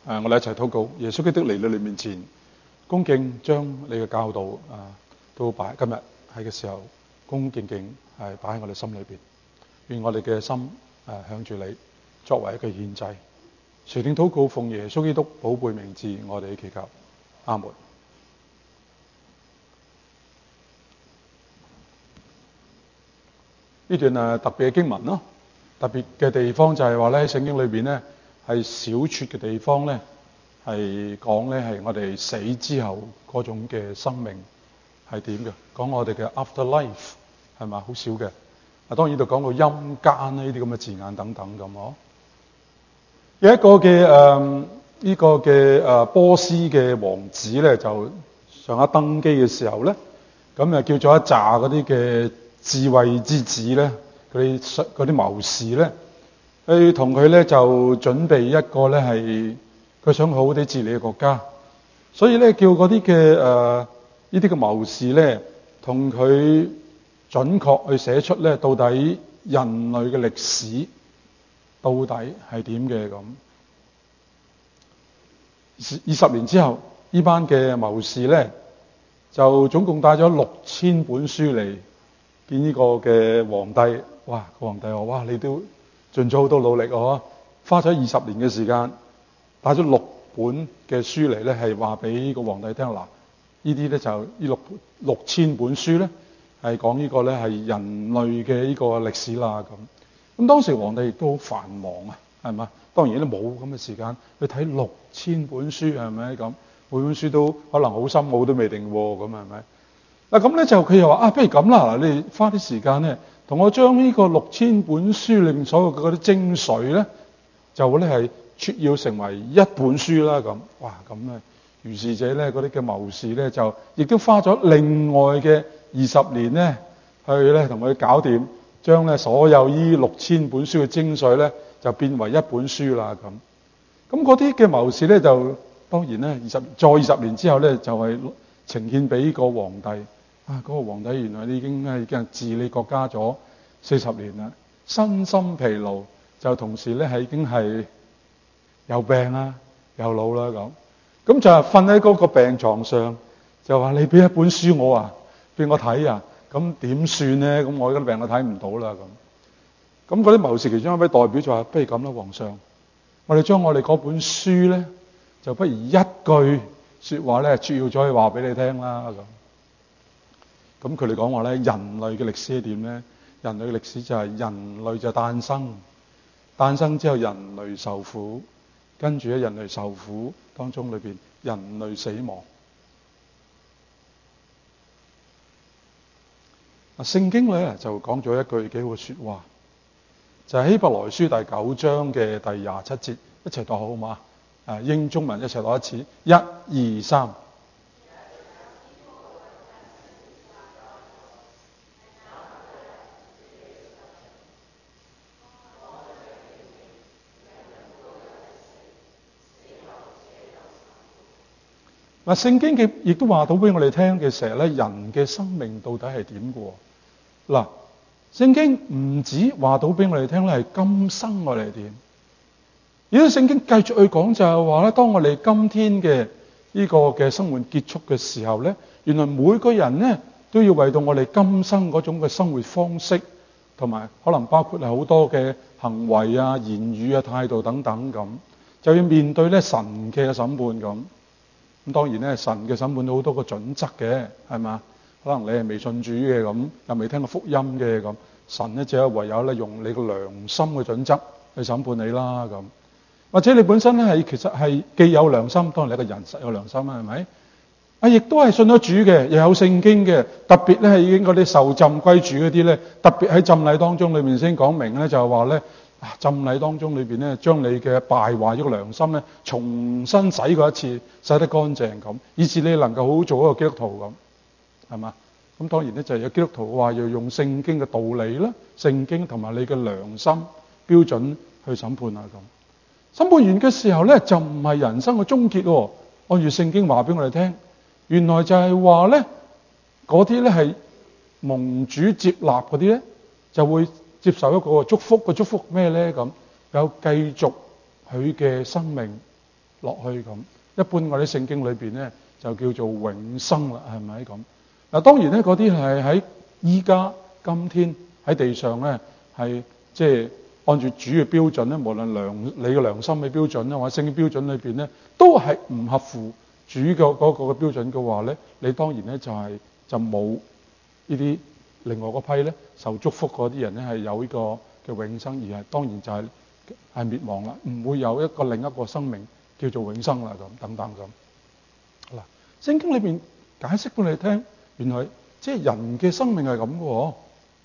我哋一齊禱告。耶穌基督嚟到你面前，恭敬將你嘅教導都擺今日喺嘅時候，恭敬係擺喺我哋心裏邊。願我哋嘅心向住你，作為一個獻祭。垂聽禱告，奉耶穌基督寶貝名字，我哋祈求，阿門。呢段特別嘅經文咯，特別嘅地方就係話咧，喺聖經裏邊咧係小撮嘅地方咧，係講咧係我哋死之後嗰種嘅生命係點嘅，講我哋嘅 afterlife 係咪？好少嘅。當然就講到陰間呢啲咁嘅字眼等等咁嗬。有一個嘅呢個嘅波斯嘅王子咧，就上一登基嘅時候咧，咁叫咗一紮嗰啲嘅智慧之子咧，嗰啲謀士咧，去同佢咧就準備一個咧係佢想好好地治理嘅國家，所以咧叫嗰啲嘅呢啲嘅謀士咧，同佢準確去寫出咧到底人類嘅歷史到底係點嘅咁。20年之後，呢班嘅謀士咧就總共帶咗6000本書嚟見呢個嘅皇帝。哇！個皇帝話：哇！你都盡咗好多努力啊，花咗20年嘅時間，帶咗6本嘅書嚟咧，係話俾個皇帝聽。嗱，呢啲咧就呢6000本書咧，係講呢個咧係人類嘅呢個歷史啦咁。咁當時皇帝亦都好繁忙啊，係嘛？當然都冇咁嘅時間去睇6000本書，係咪咁？每本書都可能好深奧都未定喎，咁係咪？嗱咁咧就佢又話不如咁啦，嗱你花啲時間咧，同我將呢個6000本書裏面所有嘅嗰啲精髓咧，就咧係撮要成為一本書啦咁。哇咁咧，如是者咧嗰啲嘅謀士咧就亦都花咗另外嘅20年咧去咧同佢搞掂，將咧所有呢6000本書嘅精髓咧就變為一本書啦咁。咁嗰啲嘅謀士咧就當然咧再20年之後咧就係呈獻俾個皇帝。嗰個皇帝原來已經治理國家咗40年啦，身心疲勞，就同時咧係已經係有病啦、有老啦咁就係瞓喺嗰個病床上，就話你俾一本書我啊，俾我睇啊，咁點算咧？咁我而家病我睇唔到啦咁。咁嗰啲謀士其中一位代表就話：不如咁啦，皇上，我哋將我哋嗰本書咧，就不如一句説話咧，撮要咗去話俾你聽啦咁。咁佢哋講話咧，人類嘅歷史係點咧？人類嘅歷史就係人類就誕生，誕生之後人類受苦，跟住喺人類受苦當中裏邊，人類死亡。聖經咧就講咗一句幾好嘅説話，就係希伯來書第9章嘅第27節，一齊讀好嘛？英中文一齊讀一次，1、2、3。嗱，聖經亦都話到俾我哋聽嘅時候咧，人嘅生命到底係點嘅？嗱，聖經唔止話到俾我哋聽咧，係今生我哋係點。而家聖經繼續去講就係話咧，當我哋今天嘅呢個嘅生活結束嘅時候咧，原來每個人咧都要為到我哋今生嗰種嘅生活方式，同埋可能包括係好多嘅行為啊、言語啊、態度等等咁，就要面對咧神嘅審判咁。咁當然咧，神嘅審判都好多個準則嘅，係嘛？可能你係未信主嘅咁，又未聽過福音嘅咁，神咧只係唯有咧用你個良心嘅準則去審判你啦咁。或者你本身咧係其實係既有良心，當然你個人實有良心啦，係咪？亦都係信咗主嘅，又有聖經嘅，特別咧係已經嗰啲受浸歸主嗰啲咧，特別喺浸禮當中裏面先講明咧，就係話咧。浸禮當中裏邊咧，將你嘅敗壞咗個良心咧，重新洗過一次，洗得乾淨咁，以致你能夠好好做一個基督徒咁，係嘛？咁當然咧就係有基督徒話要用聖經嘅道理啦，聖經同埋你嘅良心標準去審判啊咁。審判完嘅時候咧，就唔係人生嘅終結喎。按住聖經話俾我哋聽，原來就係話咧，嗰啲咧係蒙主接納嗰啲咧，就會接受一個祝福。個祝福咩咧？咁有繼續佢嘅生命落去咁。一般我哋聖經裏邊咧就叫做永生啦，係咪咁？嗱，當然咧嗰啲係喺依家今天喺地上咧係即係按住主嘅標準咧，無論你嘅良心嘅標準咧，或者聖經標準裏邊咧，都係唔合乎主嘅嗰個嘅標準嘅話咧，你當然咧就冇呢啲另外嗰批咧受祝福嗰啲人咧係有呢個嘅永生，而係當然就係滅亡啦，唔會有另一個生命叫做永生啦，咁等等咁。嗱，聖經裏邊解釋俾你聽，原來即係人嘅生命係咁嘅。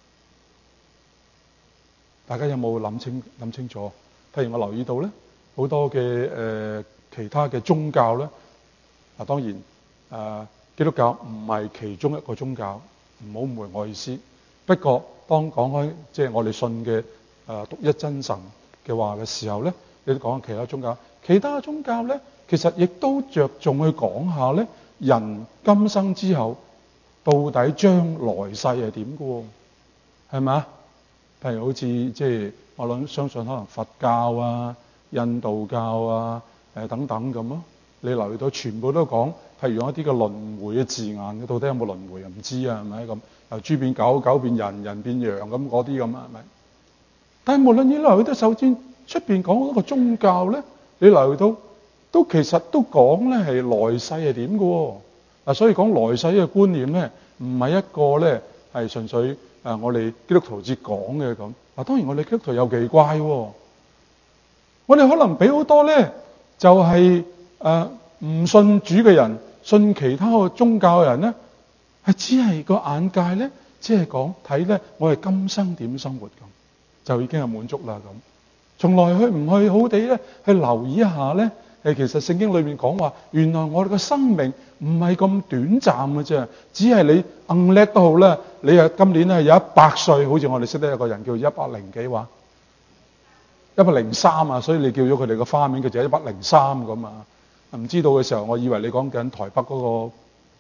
大家有冇諗清楚？譬如我留意到咧，好多嘅其他嘅宗教咧，嗱當然基督教唔係其中一個宗教，唔好誤會我意思。不過當講開即係我哋信嘅獨一真神嘅話嘅時候咧，你都講其他宗教，其他宗教咧其實亦都着重去講下咧，人今生之後到底將來世係點嘅喎？係咪啊？譬如好似即係我相信可能佛教啊、印度教啊等等咁咯。你留意到全部都講，譬如用一啲嘅輪迴嘅字眼，到底有冇輪迴唔知啊？係咪咁？由豬變狗，狗變人，人變羊咁嗰啲咁啊？係咪？但係無論你留意到，首先出邊講嗰個宗教咧，你留意到都其實都講咧係來世係點嘅喎。嗱，所以講來世嘅觀念咧，唔係一個咧係純粹我哋基督徒至講嘅咁。嗱，當然我哋基督徒又奇怪喎，我哋可能俾好多咧就係唔信主嘅人，信其他嘅宗教嘅人咧，係只係個眼界咧，只係講睇咧我哋今生點生活咁，就已經係滿足啦咁。從來去唔去好地咧去留意一下咧，其實聖經裏面講話，原來我哋嘅生命唔係咁短暫嘅啫，只係你硬叻都好啦，你今年咧有100歲，好似我哋識得有個人叫100幾話103啊，所以你叫咗佢哋個花名，佢就係103咁啊。唔知道嘅時候，我以為你講緊台北嗰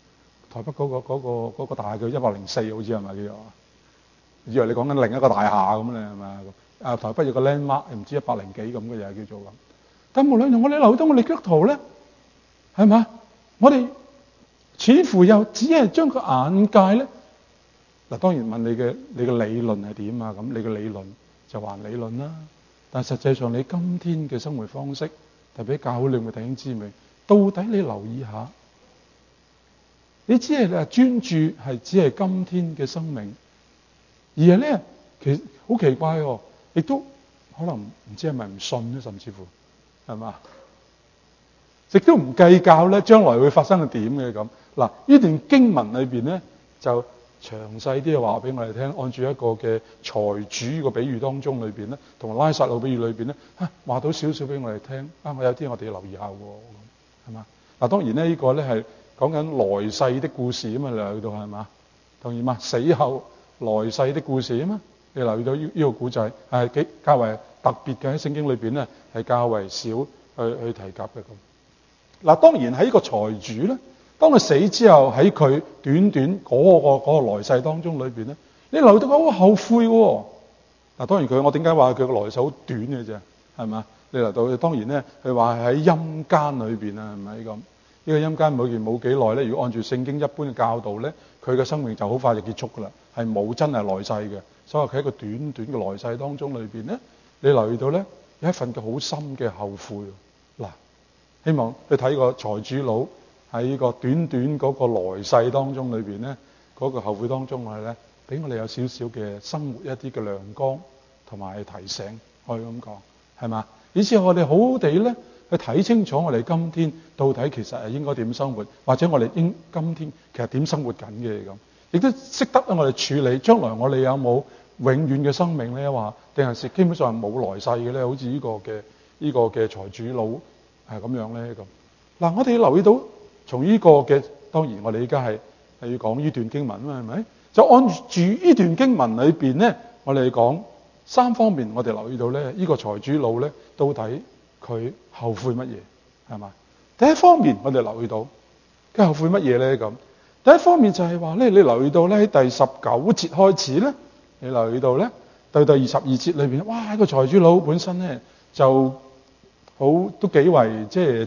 個大叫104，好似係咪叫做？以為你講緊另一個大廈咁咧，係咪啊？台北有個 landmark，唔知100幾咁嘅嘢叫做咁。但無論我哋留意到我哋基督徒咧，係嘛？我哋似乎又只係將個眼界咧，嗱當然問你嘅理論係點啊？咁你嘅理論就還理論啦。但實際上你今天嘅生活方式，特別教會裏面嘅弟兄姊妹，到底你留意下，你只係專注係只係今天嘅生命，而係咧其實好奇怪喎，亦都可能唔知係咪唔信咧，甚至乎係嘛，亦都唔計較咧將來會發生係點嘅咁。嗱，呢段經文裏邊咧就詳細啲話俾我哋聽，按住一個嘅財主個比喻當中裏邊咧，同埋拉撒路比喻裏邊咧，話到少少俾我哋聽。我有啲我哋要留意下喎，係嘛？嗱，當然咧呢個咧係講緊來世的故事啊嘛，你留意到係嘛？同意嘛？死後來世的故事啊嘛，你留意到呢個古仔係幾較為特別嘅，喺聖經裏邊咧係較為少去提及嘅咁。嗱，當然喺呢個財主咧。當佢死之後，喺佢短短嗰個來世當中裏邊咧，你留意到佢好後悔喎。嗱，當然我點解話佢個來世好短嘅啫？係嘛？你留意到當然咧，佢話喺陰間裏邊啊，係咪咁？呢個陰間冇幾耐咧。如果按住聖經一般嘅教導咧，佢嘅生命就好快就結束㗎啦，係冇真係來世嘅。所以佢喺個短短嘅來世當中裏邊咧，你留意到咧有一份嘅好深嘅後悔。嗱，希望你睇個財主佬。喺呢個短短嗰個來世當中裏邊咧，嗰個後悔當中我哋咧，俾我哋有少少嘅生活一啲嘅亮光同埋提醒，可以咁講，係嘛？以至我哋好好地咧去睇清楚我哋今天到底其實係應該點生活，或者我哋今天其實點生活緊嘅咁，亦都識得我哋處理將來我哋有冇永遠嘅生命咧？話定係基本上係冇來世嘅咧？好似呢個嘅財主佬係咁樣咧咁。嗱，我哋要留意到。從呢個嘅，當然我哋而家係要講呢段經文啊嘛，係咪？就按住呢段經文裏邊咧，我哋講3方面，我哋留意到咧，呢個財主佬咧，到底佢後悔乜嘢？係嘛？第一方面，我哋留意到佢後悔乜嘢咧？咁第一方面就係話咧，你留意到咧喺第19節開始咧，你留意到咧，到第22節裏邊，哇！個財主佬本身咧就好都幾為即係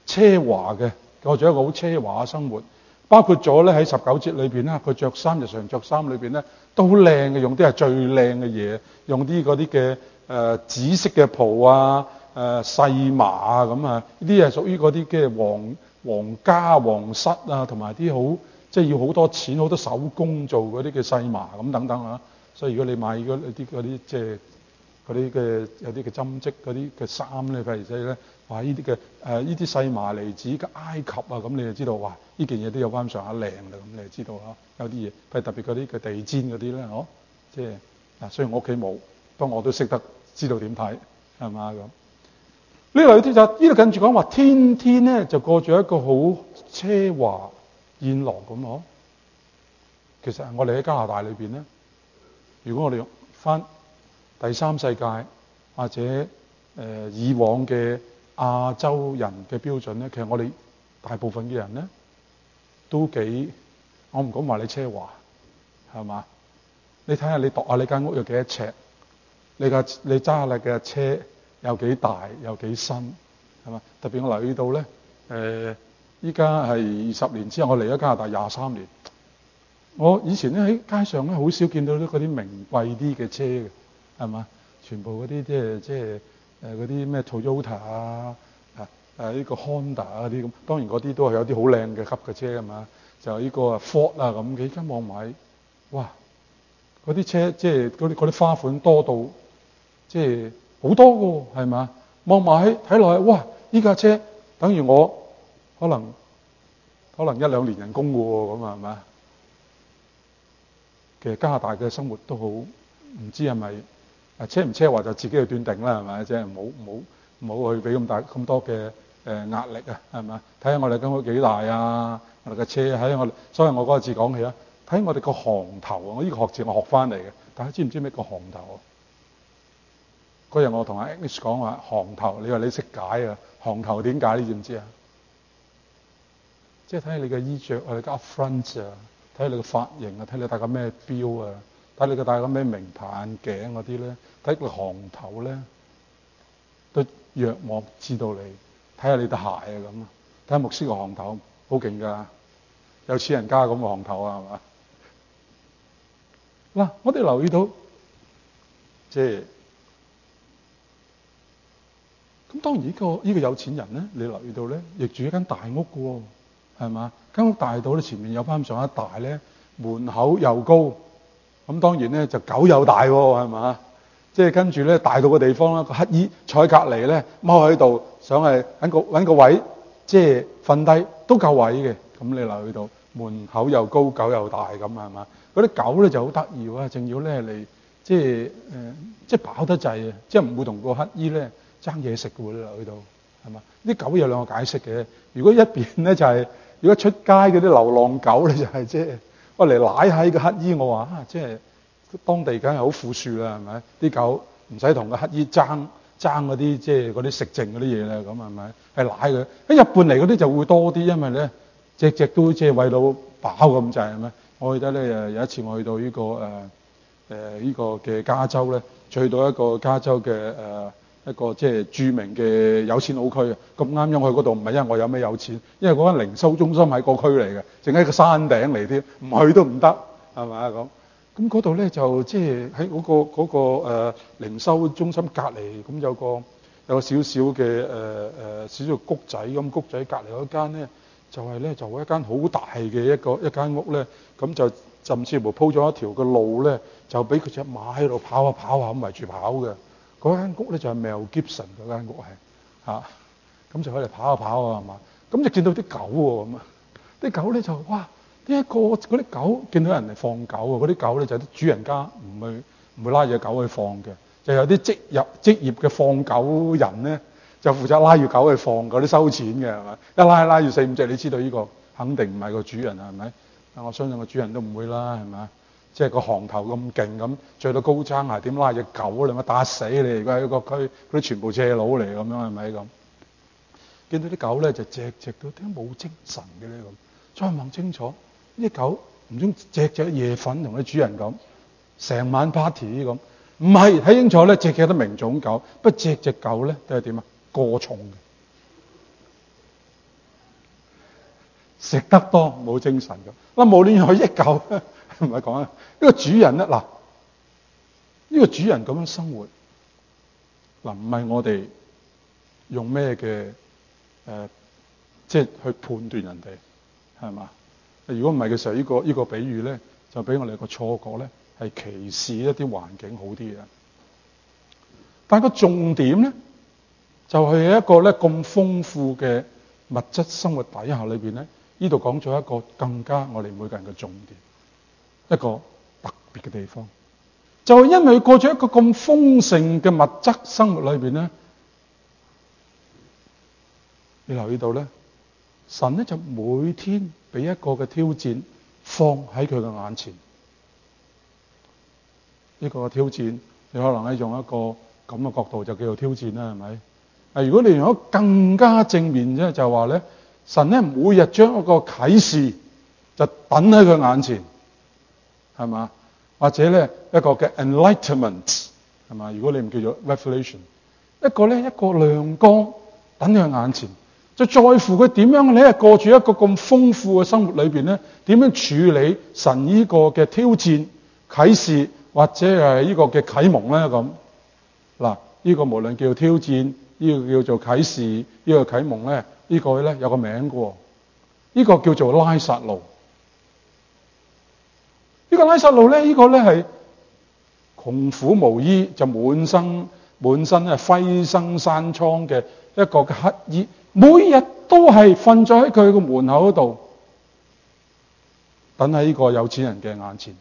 奢華嘅，過咗一個好奢華嘅生活。包括咗咧喺19節裏邊咧，佢着衫日常着衫裏邊咧都好靚嘅，用啲係最靚嘅嘢，用啲嗰啲嘅紫色嘅袍啊、細麻啊咁啊，呢啲係屬於嗰啲嘅皇家皇室啊，同埋啲好即係要好多錢、好多手工做嗰啲嘅細麻咁等等啊。所以如果你買嗰啲即係嗰啲嘅有啲嘅針織嗰啲嘅衫咧，譬如即係咧，哇！呢啲嘅呢啲細麻嚟自嘅埃及啊，咁你就知道哇！呢件嘢都有翻上下靚啦，咁你就知道有啲嘢，譬如特別嗰啲嘅地氈嗰啲咧，即係嗱，雖然我屋企冇，不過我都識得知道點睇，係嘛咁？呢度啲就呢度跟住講話，天天咧就過住一個好奢華宴樂咁其實我哋喺加拿大裏邊咧，如果我哋用翻第三世界或者以往嘅亞洲人嘅標準咧，其實我哋大部分嘅人咧都幾，我唔講話你奢華，係嘛？你睇下你度下你間屋有幾多尺，你揸下你嘅車有幾大有幾新，係嘛？特別我留意到咧，依家係20年之後，我嚟咗加拿大23年，我以前咧喺街上咧好少見到嗰啲名貴啲嘅車嘅，係嘛？全部嗰啲即係嗰啲咩 Toyota 啊，呢個 Honda 啊啲咁，當然嗰啲都係有啲好靚嘅級嘅車，係嘛？就呢個 Ford 啊咁嘅，而家望埋，哇！嗰啲車即係嗰啲花款多到即係好多㗎喎，係嘛？望埋睇落去，哇！依架車等於我可能1-2年人工㗎喎，咁係嘛？其實加拿大嘅生活都好，唔知係咪奢唔奢華就自己去斷定啦，係咪？即係唔好去俾咁多嘅壓力啊，係咪？睇下我哋間屋幾大啊，我哋嘅車喺我哋，所以我嗰個字講起啊，睇我哋個行頭啊，我呢個學字我學翻嚟嘅，大家知唔知咩叫行頭啊？嗰日我同阿 Agnes 講話行頭，你話你識解啊？行頭點解你知唔知啊？即係睇下你嘅衣着啊，你嘅 upfront 啊。睇下你個髮型啊，睇你戴個咩錶啊，睇你個戴個咩名牌眼鏡嗰啲咧，睇個行頭咧，都約莫知道你。睇下你對鞋啊咁啊，睇下牧師個行頭好勁㗎，有錢人家咁個行頭啊，係嘛？嗱，我哋留意到，即係咁當然呢個有錢人咧，你留意到咧，亦住一間大屋㗎喎。係嘛？間屋大到咧，前面有翻上一大咧，門口又高，咁當然咧就狗又大喎，係嘛？即係跟住咧大到個地方啦，個乞衣坐喺隔離咧，踎喺度，想係揾個位，即係瞓低都夠位嘅。咁你留意到門口又高，狗又大咁係嘛？嗰啲狗咧就好得意喎，正要咧嚟即係飽得滯啊！即係唔會同個乞衣咧爭嘢食嘅喎，你留意到係嘛？啲狗有兩個解釋嘅，如果一邊咧就係。如果出街嗰啲流浪狗咧，就係即係我嚟舐下個乞衣，我話即係當地梗係好富庶啦，係咪？啲狗唔使同個乞衣爭嗰啲即係嗰啲食剩嗰啲嘢啦，咁係咪？係舐佢。一日半嚟嗰啲就會多啲，因為咧隻都即係餵到飽咁滯係咪？我記得咧有一次我去到呢個呢個嘅加州咧，去到一個加州嘅一個即係著名嘅有錢佬區啊！咁啱因為嗰度唔係因為我有咩有錢，因為嗰間零售中心喺個區嚟嘅，淨係個山頂嚟添，唔去都唔得，係咪啊咁？咁嗰度咧就即係喺嗰個零售中心隔離，咁有個少少嘅少少谷仔咁，谷仔隔離嗰間咧就係咧就一間好大嘅一間屋咧，咁就甚至乎鋪咗一條嘅路咧，就俾佢隻馬喺度跑下咁圍住跑嘅。嗰間屋咧就係 Mel Gibson 嗰間屋係咁就喺度跑啊係嘛？咁就見到啲狗喎咁啊！啲狗咧就哇！嗰啲狗見到人嚟放狗啊！嗰啲狗咧就啲主人家唔會拉住狗去放嘅，就有啲職業嘅放狗人咧就負責拉住狗去放，嗰啲收錢嘅係咪？一拉住4-5隻，你知道呢個肯定唔係個主人係咪？我相信個主人都唔會啦係咪？即係個行頭咁勁咁，着到高踭鞋點拉隻狗你咪打死你！如果喺個區嗰啲全部借佬嚟咁樣係咪咁？見到啲狗咧就隻都點解冇精神嘅咧咁？再望清楚，呢啲狗唔通隻夜瞓同啲主人咁，成晚 party 咁？唔係，睇清楚咧，隻都名種狗，不過隻狗咧都係點啊？過重嘅。 食得多冇精神咁。嗱，無論係一嚿唔係講啊，呢個主人咧，嗱，呢個主人咁樣生活，嗱，唔係我哋用咩嘅即係去判斷人哋係嘛？如果唔係嘅時候，呢個比喻咧，就俾我哋個錯覺咧，係歧視一啲環境好啲嘅。但係個重點咧，就係一個咧咁豐富嘅物質生活底下裏邊咧，呢度講咗一個更加我哋每個人嘅重點，一個特別嘅地方，就係因為過咗一個咁豐盛嘅物質生活裏邊咧，你留意到咧，神咧就每天俾一個嘅挑戰放喺佢嘅眼前。呢個挑戰，你可能咧用一個咁嘅角度就叫做挑戰啦，係咪？如果你用一個更加正面啫，就話咧，神咧每日將一個啟示就等喺佢眼前，係嘛？或者咧一個嘅 enlightenment， 係嘛？如果你唔叫做 revelation， 一個亮光等喺佢眼前，就在乎佢點樣咧過住一個咁豐富嘅生活裏邊咧，點樣處理神呢個嘅挑戰、啟示或者係呢個嘅啟蒙咧咁。嗱，呢個無論叫挑戰，呢個叫做啟示，呢個啟蒙咧，呢個咧有個名嘅，呢個叫做拉撒路。呢個拉撒路咧，呢個咧係窮苦無依，就滿身係灰生山瘡嘅一個嘅乞兒，每日都係瞓咗喺佢個門口嗰度，等喺呢個有錢人嘅眼前。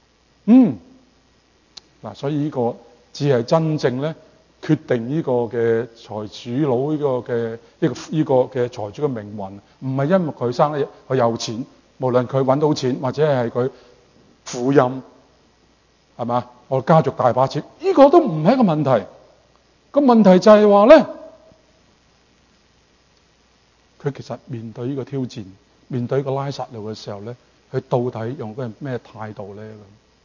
嗱，所以呢個只係真正咧決定呢個嘅財主佬呢個嘅財主嘅命運，唔係因為佢生得佢有錢，無論佢揾到錢或者係佢富蔭，係嘛？我家族大把錢，呢個都唔係一個問題。個問題就係話咧，佢其實面對呢個挑戰，面對呢個拉撒路嘅時候咧，佢到底用嗰個咩態度咧？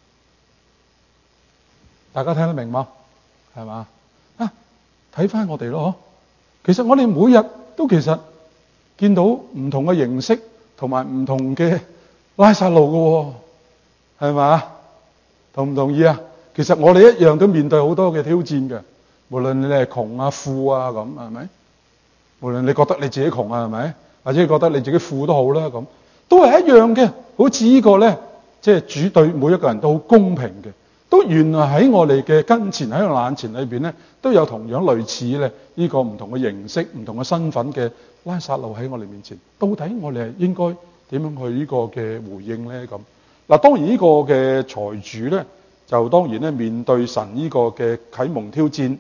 大家聽得明嗎？係嘛？睇翻我哋咯，其實我哋每日都其實見到唔同嘅形式同埋唔同嘅拉撒路嘅，係嘛？同唔同意啊？其實我哋一樣都面對好多嘅挑戰嘅，無論你係窮啊富啊咁，係咪？無論你覺得你自己窮啊，係咪？或者你覺得你自己富都好啦，咁都係一樣嘅。好似呢個咧，即係主對每一個人都好公平嘅。都原來喺我哋嘅跟前喺個眼前裏邊咧，都有同樣類似咧呢個唔同嘅形式、唔同嘅身份嘅拉撒路喺我哋面前。到底我哋係應該點樣去呢個嘅回應咧？咁嗱，當然呢個嘅財主咧，就當然咧面對神呢個嘅啟蒙挑戰，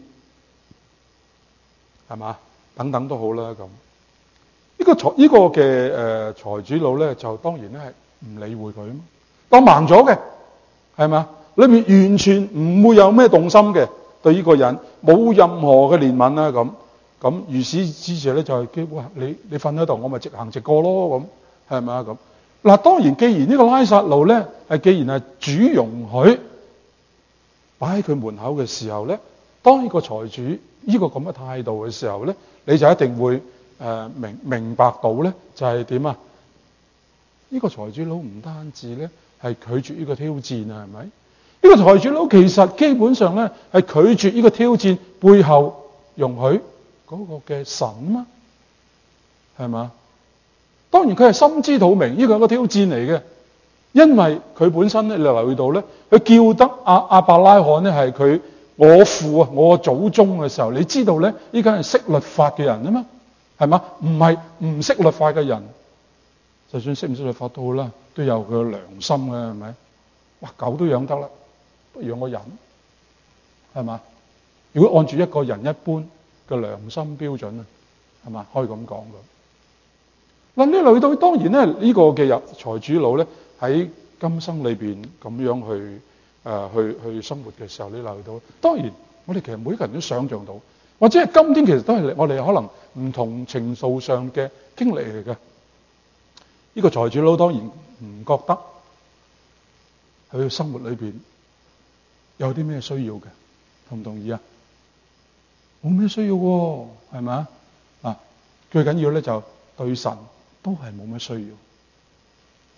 係嘛？等等都好啦。咁呢個嘅財主佬咧，就當然咧係唔理會佢，當盲咗嘅，係嘛？裏面完全唔會有咩動心嘅，對呢個人冇任何嘅憐憫啦。咁如是之時咧，就係哇，你瞓喺度，我咪直行直過咯。咁係咪啊？咁嗱，當然既然呢個拉撒路咧既然係主容許擺喺佢門口嘅時候咧，當呢個財主呢個咁嘅態度嘅時候咧，你就一定會明白到咧，就係點啊？呢個財主佬唔單止咧係拒絕呢個挑戰啊，係咪？呢個財主佬其實基本上咧係拒絕呢個挑戰背後容許嗰個嘅神嘛，係嘛？當然佢係心知肚明呢個係一個挑戰嚟嘅，因為佢本身咧，你留意到咧，佢叫得亞伯拉罕咧係佢我父啊，我祖宗嘅時候，你知道咧，呢個係識律法嘅人啊嘛，係嘛？唔係唔識律法嘅人，就算識唔識律法都好啦，都有佢嘅良心嘅，係咪？哇，狗都養得啦，不如養個人，係嘛？如果按住一個人一般嘅良心標準啊，係嘛？可以咁講嘅。嗱，你留意到當然咧，呢個嘅財主佬咧喺今生裏邊咁樣去生活嘅時候，你留意到，當然我哋其實每一個人都想像到，或者係今天其實都係我哋可能唔同程度上嘅經歷嚟嘅。呢個財主佬當然唔覺得佢生活裏邊有啲咩需要嘅，同唔同意啊？冇咩需要喎，係咪啊？最緊要咧就對神都係冇乜需要。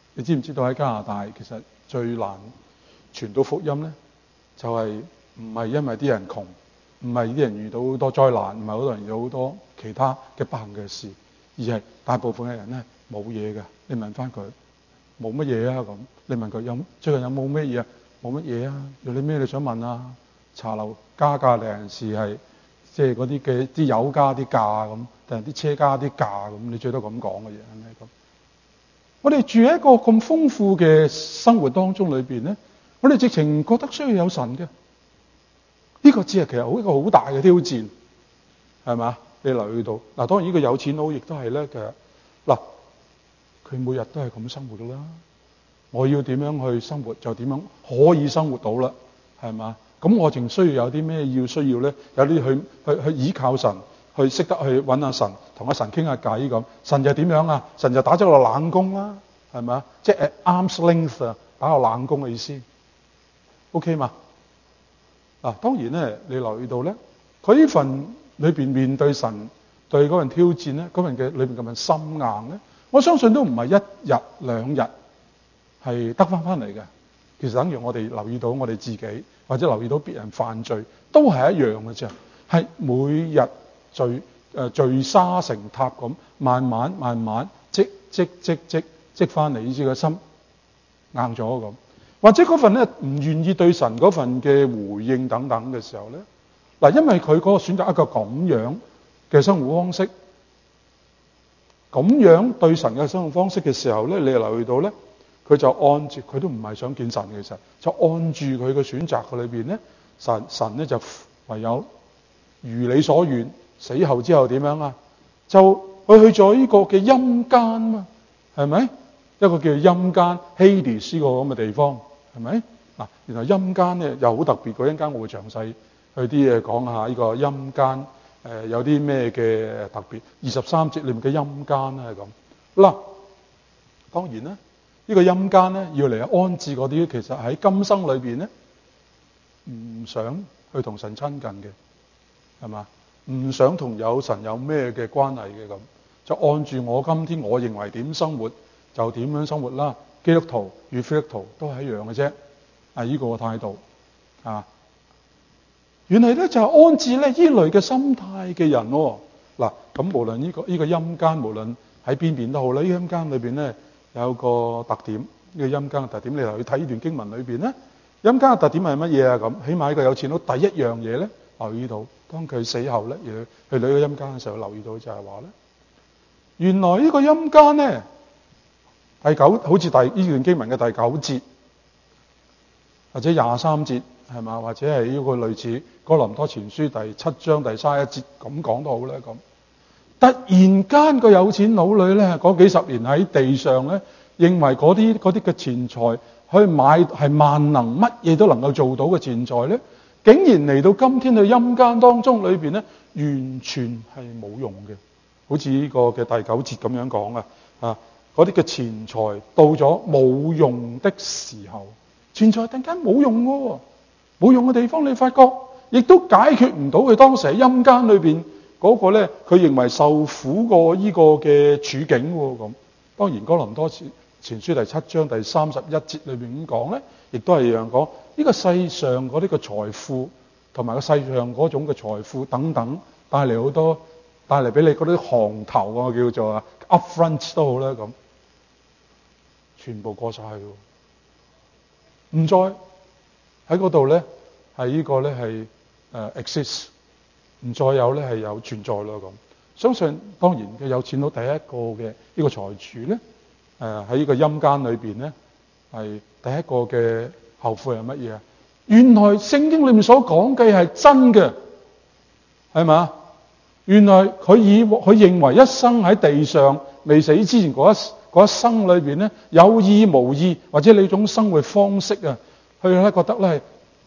你知唔知道喺加拿大其實最難傳到福音咧，就係唔係因為啲人窮，唔係啲人遇到好多災難，唔係好多人有好多其他嘅不幸嘅事，而係大部分嘅人咧冇嘢嘅。你問翻佢冇乜嘢啊咁，你問佢最近有冇咩嘢啊？冇乜嘢啊？有啲咩你想問啊？茶樓加價定係係即係嗰啲嘅啲油加啲價咁，定係啲車加啲價咁？你最多咁講嘅嘢係咪咁？我哋住喺一個咁豐富嘅生活當中裏邊咧，我哋直情覺得需要有神嘅。呢個只係其實一個好大嘅挑戰，係嘛？你留意到嗱，當然呢個有錢佬亦都係咧嘅嗱，佢每日都係咁生活噶啦。我要點樣去生活就點樣可以生活到啦，係嘛？咁我淨需要有啲咩需要咧？有啲去依靠神，去識得去揾下神，同阿神傾下偈咁。神就點樣啊？神就打咗落冷宮啦，係咪？即係 arm's length 啊，打落冷宮嘅意思。OK 嘛？嗱，當然咧，你留意到咧，佢呢份裏邊面對神對嗰份挑戰咧，嗰份嘅裏邊咁樣心硬咧，我相信都唔係一日兩日係得翻嚟嘅。其實等於我哋留意到我哋自己，或者留意到別人犯罪，都係一樣嘅啫。係每日聚沙成塔咁，慢慢積翻嚟，以至個心硬咗咁。或者嗰份咧唔願意對神嗰份嘅回應等等嘅時候咧，嗱，因為佢嗰個選擇一個咁樣嘅生活方式，咁樣對神嘅生活方式嘅時候咧，你又留意到咧，佢就按住佢都唔係想見神嘅，其實就按住佢嘅選擇嘅裏邊咧，神咧就唯有如你所願，死後之後點樣啊？就去咗呢個嘅陰間啊嘛，係咪？一個叫陰間 Hades 呢個咁嘅地方。係咪？嗱，原來陰間咧又好特別，嗰陣間我會詳細去啲嘢講下呢個陰間有啲咩嘅特別。23節裏面嘅陰間咧係咁。嗱，當然啦，呢個陰間咧要嚟安置嗰啲其實喺今生裏邊咧唔想去同神親近嘅，係嘛？唔想同有神有咩嘅關係嘅咁，就按住我今天我認為點生活就點樣生活啦。基督徒與非基督徒都係一樣嘅啫，係呢個態度啊。原來咧就係安置咧依類嘅心態嘅人喎。嗱，咁無論呢個陰間，無論喺邊邊都好啦。呢陰間裏邊咧有個特點，呢個陰間嘅特點，你嚟去睇呢段經文裏邊咧，陰間嘅特點係乜嘢啊？咁起碼呢個有錢佬第一樣嘢咧留意到，當佢死後咧去到呢個陰間嘅時候，留意到就係話咧，原來呢個陰間咧。好似呢段經文嘅第9節或者23節係嘛，或者係呢個類似哥林多前書第7章第31節咁講都好咧咁。突然間個有錢佬女咧，嗰幾十年喺地上咧，認為嗰啲嘅錢財去買係萬能，乜嘢都能夠做到嘅錢財咧，竟然嚟到今天嘅陰間當中裏邊咧，完全係冇用嘅。好似呢個嘅第9節咁樣講啊。嗰啲嘅錢財到咗冇用的時候，錢財突然間冇用喎，冇用嘅地方，你發覺亦都解決唔到佢當時喺陰間裏邊嗰個咧，佢認為受苦過呢個嘅處境喎咁。當然哥林多前書第7章第31節裏邊咁講咧，亦都係一樣講呢個世上嗰啲嘅財富同埋個世上嗰種嘅財富等等，帶嚟俾你嗰啲行頭啊，叫做 upfront 都好啦咁。全部過晒去，唔再喺嗰度咧，係呢個咧係exist， 唔再有咧係有存在咯咁。相信當然嘅有錢佬第一個嘅呢個財主咧，喺呢個陰間裏邊咧，係第一個嘅後悔係乜嘢啊？原來聖經裏面所講嘅係真嘅，係嘛？原來佢認為一生喺地上未死之前嗰一生裏邊咧，有意無意或者你種生活方式啊，佢咧覺得咧，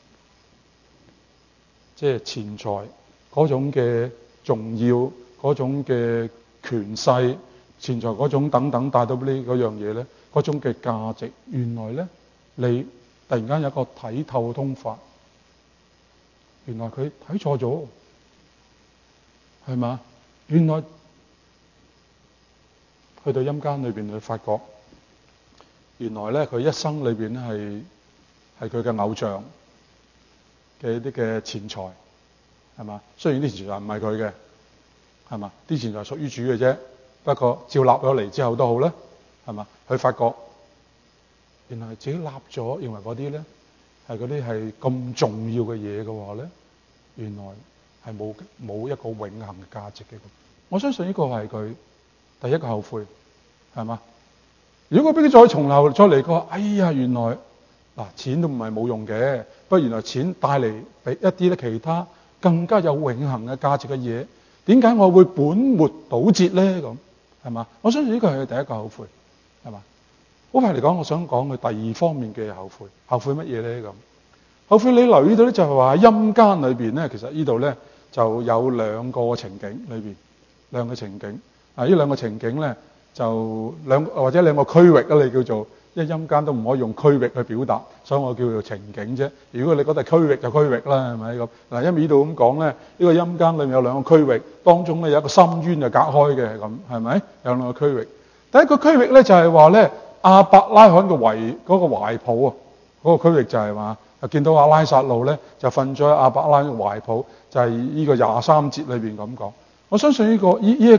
即係錢財嗰種嘅重要，嗰種嘅權勢，錢財嗰種等等帶到俾你嗰樣嘢咧，嗰種嘅價值，原來咧你突然間有一個睇透通法，原來佢睇錯咗，係嘛？原來去到陰間裏邊，去發覺原來咧佢一生裏邊咧係佢嘅偶像嘅一啲嘅錢財，係嘛？雖然啲錢財唔係佢嘅，係嘛？啲錢財屬於主嘅啫，不過照納咗嚟之後都好啦，係嘛？佢發覺原來自己納咗，認為嗰啲咧係嗰啲係咁重要嘅嘢嘅話咧，原來係冇一個永恆嘅價值嘅。我相信呢個係佢第一個後悔，係嘛？如果俾佢再從頭再嚟過，哎呀，原來嗱錢都唔係冇用嘅，不過原來錢帶嚟俾一啲咧其他更加有永恆嘅價值嘅嘢，點解我會本末倒置咧？咁係嘛？我相信呢個係佢第一個後悔，係嘛？好快嚟講，我想講佢第二方面嘅後悔。後悔乜嘢咧？咁後悔你留意到咧，就係話喺陰間裏邊咧，其實呢度咧就有兩個情景裏邊，兩個情景啊，呢兩個情景咧就或者兩個區域啊，你叫做，因為陰間都唔可以用區域去表達，所以我叫做情景啫。如果你覺得區域就區域啦，係咪咁？嗱，因為呢度咁講咧，呢個陰間裏面有兩個區域，當中咧有一個深淵就隔開嘅，咁係咪？有兩個區域。第一個區域咧就係話咧，亞伯拉罕嘅嗰個懷抱啊，嗰個區域就係話，見到阿拉撒路咧就瞓咗喺亞伯拉罕嘅懷抱，就係呢個23節裏邊咁講。我相信呢個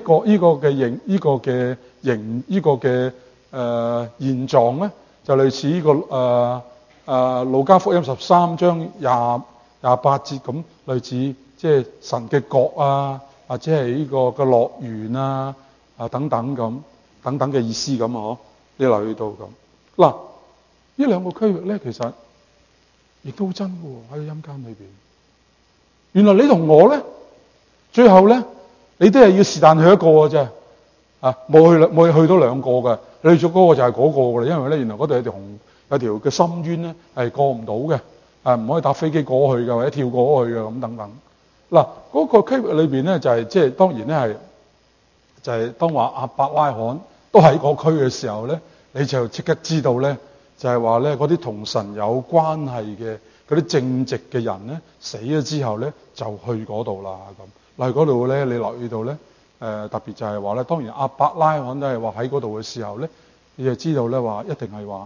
嘅現狀咧，就類似呢個路加福音13章28節咁，類似即係神嘅國啊，或者係呢個嘅樂園啊等等嘅意思咁啊，你留意到咁嗱，呢兩個區域咧，其實亦都真喎，喺個陰間裏邊。原來你同我咧，最後咧，你都係要是但去一個嘅啫，冇去到兩個嘅。你去咗嗰個就係嗰個嘅啦，因為咧原來嗰度有條嘅深淵咧係過唔到嘅，唔可以搭飛機過去嘅，或者跳過去嘅咁等等。嗱，嗰個區域裏邊咧就係即係當然咧係就係當話亞伯拉罕都喺嗰區嘅時候咧，你就即刻知道咧就係話咧嗰啲同神有關係嘅嗰啲正直嘅人咧死咗之後咧就去嗰度啦咁。嗱，去嗰度咧你留意到咧。特別就係話咧，當然亞伯拉罕都係話喺嗰度嘅時候咧，你就知道咧話一定係話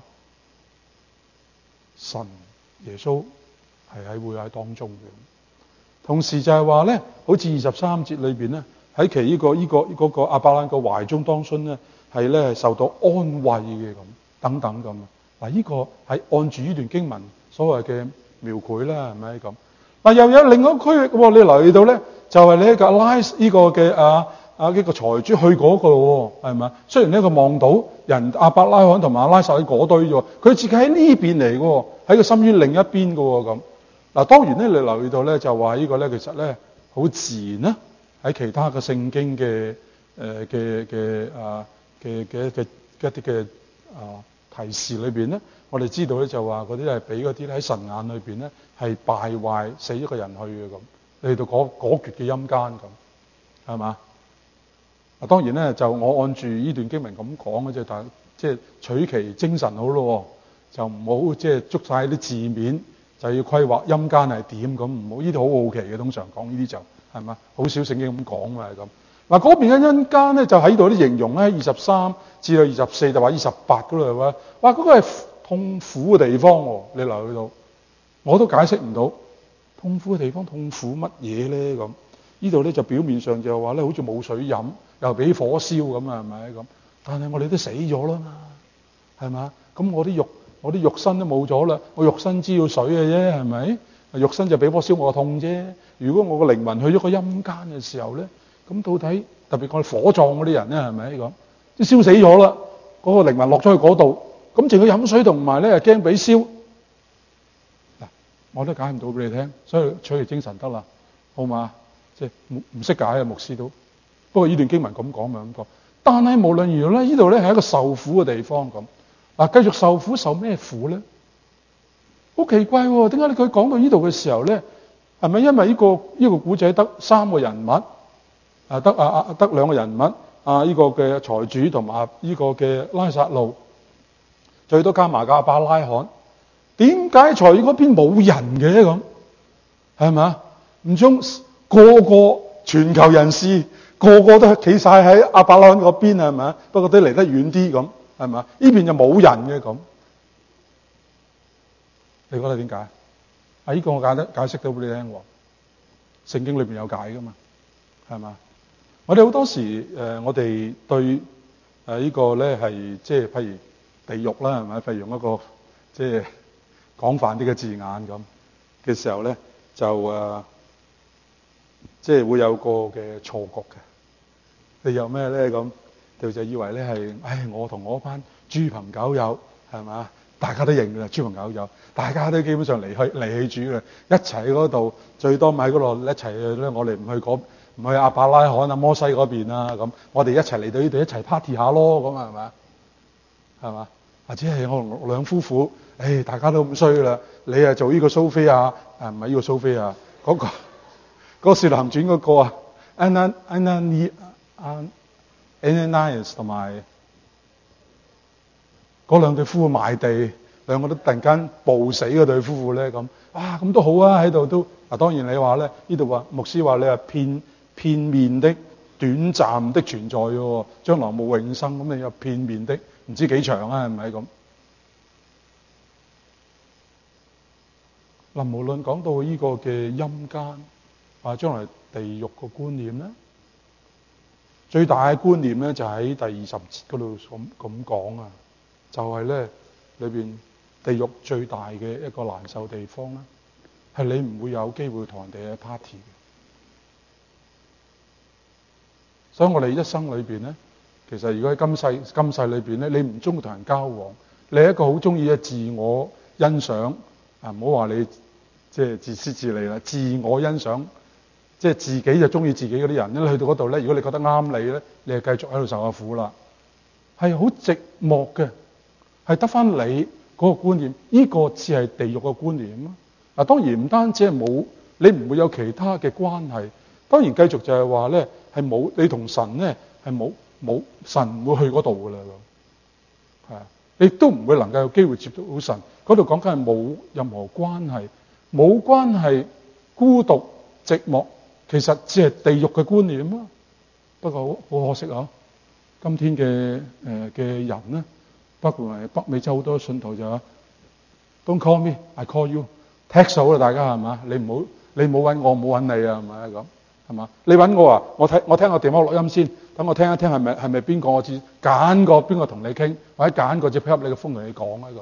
神耶穌係會喺當中嘅。同時就係話咧，好似23節裏邊咧，喺其呢個亞伯拉罕個懷中當中咧，係咧受到安慰嘅咁等等咁。嗱，呢個係按住呢段經文所謂嘅描繪啦，係咪咁？嗱，又有另外一個區域喎，你留意到咧，就係你呢個嘅呢個財主去嗰個咯，係咪？雖然呢個望到人亞伯拉罕同埋阿拉撒喺嗰堆啫，佢自己喺呢邊嚟嘅，喺個深淵另一邊嘅咁。嗱，當然咧，你留意到咧，就話呢個咧，其實咧好自然啦，喺其他嘅聖經嘅一啲嘅提示裏邊咧，我哋知道咧就話嗰啲係俾嗰啲喺神眼裏邊咧係敗壞死一個人去嘅咁，嚟到嗰橛嘅陰間咁，係嘛？當然咧，就我按住呢段經文咁講嘅啫，但係即係取其精神好咯，就唔好即係捉晒啲字面，就要規劃陰間係點咁，唔好呢啲好好奇嘅，通常講呢啲就係嘛，好少聖經咁講嘛係咁。嗱，嗰邊嘅陰間咧就喺度啲形容咧23至到24就話28嗰度係嘛，哇嗰個係痛苦嘅地方喎，你留意到，我都解釋唔到痛苦嘅地方痛苦乜嘢咧咁。呢度咧就表面上就話咧好似冇水飲。又俾火燒咁啊，係咪咁？但係我哋都死咗啦嘛，係嘛？咁我啲肉身都冇咗啦，我肉身知道水嘅啫，係咪？肉身就俾火燒我痛啫。如果我個靈魂去咗個陰間嘅時候咧，咁到底特別我哋火葬嗰啲人咧，係咪咁？都燒死咗啦，嗰個靈魂落咗去嗰度，咁淨係飲水同埋咧，驚俾燒。嗱，我都解唔到俾你聽，所以取其精神得啦，好嘛？即係唔識解啊，牧師都。不過呢段經文咁講咪咁講，但係無論如何咧，呢度咧係一個受苦嘅地方咁。嗱，繼續受苦，受咩苦咧？好奇怪喎，點解佢講到呢度嘅時候咧，係咪因為呢個古仔得三個人物，得兩個人物，呢個嘅財主同埋呢個嘅拉撒路，最多加埋亞伯拉罕，點解財主嗰邊冇人嘅咁？係咪？唔通個個全球人士？個個都企晒喺亞伯拉罕嗰邊係咪？不過都離得遠啲咁。 係嘛？呢邊就冇人嘅咁，你覺得點解？呢個我解釋到俾你聽喎，聖經裏邊有解噶嘛，係嘛？我哋好多時我哋對呢個咧係即係譬如地獄啦，係咪？譬如用一個即係廣泛啲嘅字眼咁嘅時候咧，就即係會有個嘅錯覺嘅。你有咩咧咁？就以為咧係，我同我班豬朋狗友係嘛？大家都認㗎啦，豬朋狗友，大家都基本上離棄主嘅，一齊喺嗰度，最多咪喺嗰度一齊咧。我哋唔去亞伯拉罕啊、摩西嗰邊啊咁，我哋一齊嚟到呢度一齊 party 下咯，咁係嘛？係嘛？或者係我兩夫婦，大家都咁衰啦，你啊做呢個蘇菲亞，唔係呢個蘇菲亞，嗰個《使徒行傳》嗰個啊 Ananias 同埋嗰兩對夫婦賣地，兩個都突然間暴死嗰對夫婦咧咁，咁都好啊喺度都當然你話咧呢度話牧師話你係片面的短暫的存在喎，將來冇永生，咁你有片面的唔知幾長啊，係咪咁？嗱，無論講到呢個嘅陰間將來地獄個觀念咧，最大嘅觀念咧就喺第20節嗰度咁講啊，就係咧裏邊地獄最大嘅一個難受地方咧，係你唔會有機會同人哋去 party 嘅。所以我哋一生裏邊咧，其實如果喺今世裏邊咧，你唔中意同人交往，你係一個好中意嘅自我欣賞唔好話你即係自私自利啦，自我欣賞，即係自己就中意自己嗰啲人咧，去到嗰度咧，如果你覺得啱你咧，你係繼續喺度受下苦啦，係好寂寞嘅，係得翻你嗰個觀念，呢個只係地獄嘅觀念啊！當然唔單止係冇，你唔會有其他嘅關係。當然繼續就係話咧，係冇你同神咧係冇神唔會去嗰度噶啦，係啊，你都唔會能夠有機會接觸到神。嗰度講緊係冇任何關係，冇關係，孤獨寂寞，其實只係地獄嘅觀念啊。不過好可惜啊，今天嘅人咧，包括係北美洲好多信徒就話 Don't call me, I call you， text 好啦，大家係嘛？你唔好揾我，唔好揾你啊，係咪咁？係嘛？你揾我啊？我聽個電話錄音先，等我聽一聽係咪邊個，我至揀個邊個同你傾，或者揀個只 pick up 你嘅風同你講啊咁。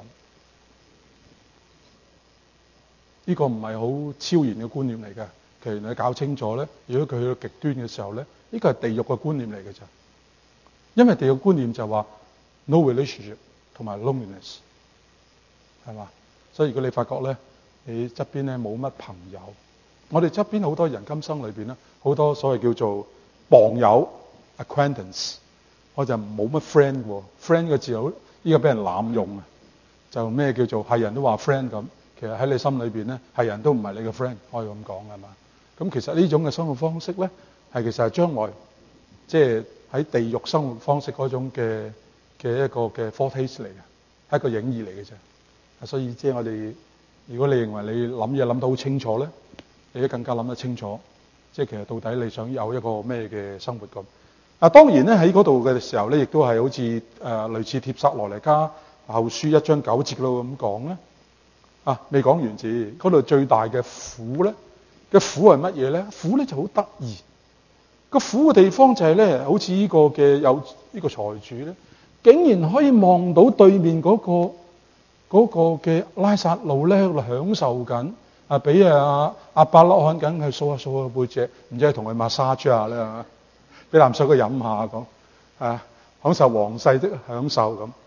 呢個唔係好超然嘅觀念嚟嘅，其實你搞清楚咧，如果佢去到極端嘅時候咧，呢個係地獄嘅觀念嚟嘅咋。因為地獄觀念就話 no relationship 同埋 loneliness， 係嘛？所以如果你發覺咧，你側邊咧冇乜朋友。我哋側邊好多人今生裏邊咧，好多所謂叫做傍友 acquaintance， 我就冇乜 friend 喎。friend 個字好依家俾人濫用啊，就咩叫做係人都話 friend 咁，其實喺你心裏邊咧，係人都唔係你嘅 friend，可以咁講係嘛？咁其實呢種嘅生活方式咧，係其實係將來即係喺地獄生活方式嗰種嘅一個嘅 foretaste 嚟嘅，係一個影兒嚟嘅啫。所以即係我哋，如果你認為你諗嘢諗得好清楚咧，你都更加諗得清楚，即係其實到底你想有一個咩嘅生活咁。當然咧喺嗰度嘅時候咧，亦都係好似類似帖撒羅尼迦後書1章9節嗰度咁講咧。未講完字，嗰度最大嘅苦咧，嘅苦係乜嘢咧？苦咧就好得意，個苦嘅地方就係咧，好似呢個嘅有呢個財主咧，竟然可以望到對面嗰個嘅拉撒路咧喺度享受緊。俾阿伯拉罕緊去掃下背脊，唔知係同佢massage下咧，係嘛？俾啖水佢飲下咁，享受皇世的享受咁。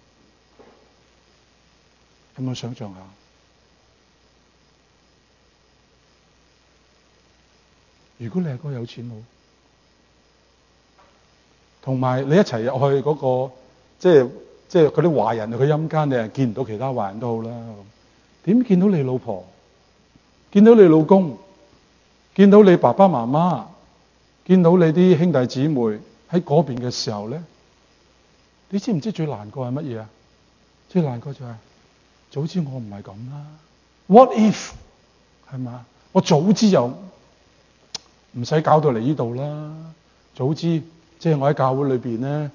咁樣想象下，如果你係個有錢佬，同埋你一齊入去嗰個，即係嗰啲壞人去陰間，你係見唔到其他壞人都好啦。點見到你老婆？見到你老公，見到你爸爸媽媽，見到你啲兄弟姊妹喺嗰邊嘅時候咧，你知唔知最難過係乜嘢啊？最難過就係早知我唔係咁啦。What if 係嘛？我早知又唔使搞到嚟呢度啦。早知即係我喺教會裏邊咧，